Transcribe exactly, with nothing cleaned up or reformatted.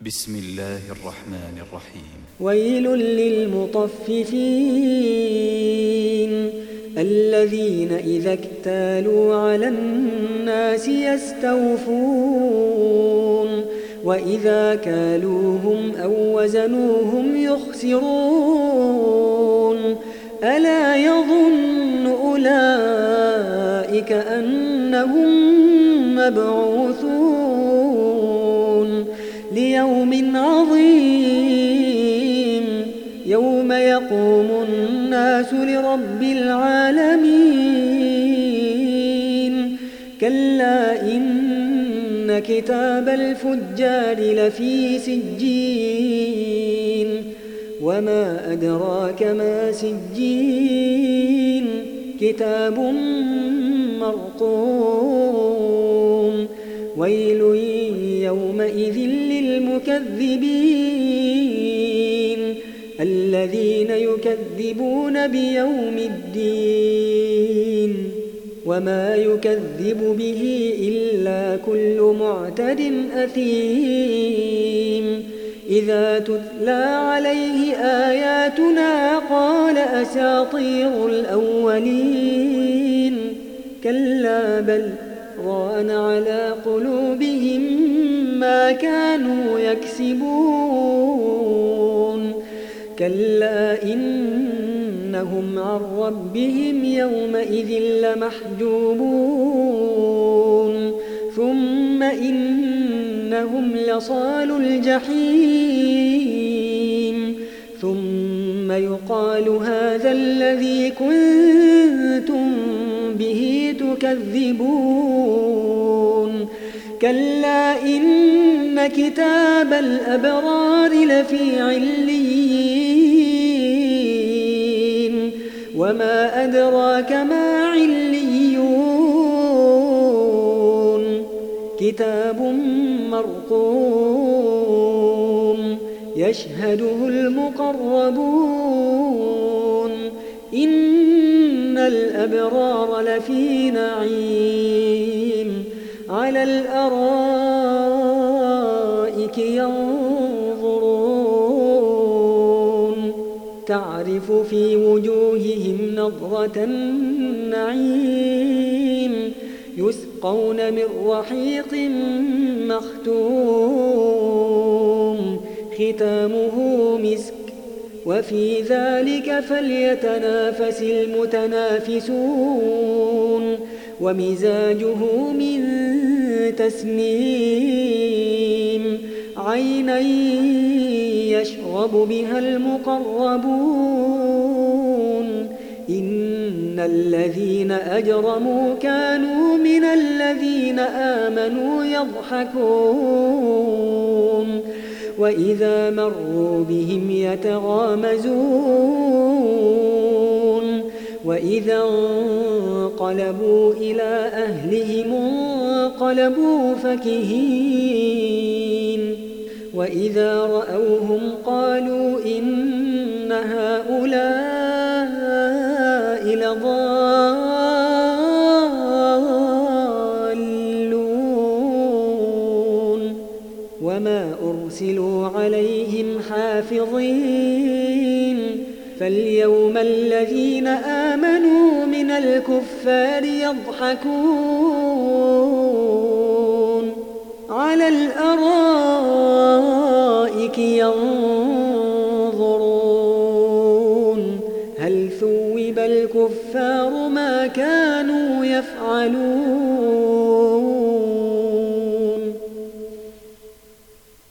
بسم الله الرحمن الرحيم ويل للمطففين الذين إذا اكتالوا على الناس يستوفون وإذا كالوهم أو وزنوهم يخسرون ألا يظن أولئك أنهم مبعوثون ليوم عظيم يوم يقوم الناس لرب العالمين كلا إن كتاب الفجار لفي سجين وما أدراك ما سجين كتاب مرقوم ويل يومئذ للمكذبين الذين يكذبون بيوم الدين وما يكذب به إلا كل معتد أثيم إذا تتلى عليه آياتنا قال أساطير الأولين كلا بل ران على قلوبهم ما كانوا يكسبون كلا إنهم عن ربهم يومئذ لمحجوبون ثم إنهم لصالوا الجحيم ثم يقال هذا الذي كنتم به تكذبون كلا إن كتاب الأبرار لفي عليين وما أدراك ما عليون كتاب مرقوم يشهده المقربون إن الأبرار لفي نعيم على الأرائك ينظرون تعرف في وجوههم نضرة النعيم يسقون من رحيق مختوم ختامه مسك وفي ذلك فليتنافس المتنافسون ومزاجه من تسنيم عينا يشرب بها المقربون إن الذين أجرموا كانوا من الذين آمنوا يضحكون وإذا مروا بهم يتغامزون وإذا انقلبوا إلى أهلهم انقلبوا فكهين وإذا رأوهم قالوا إن هؤلاء لضالون وما أرسلوا عليهم حافظين فاليوم الذين آمنوا من الكفار يضحكون على الأرائك ينظرون هل ثوب الكفار ما كانوا يفعلون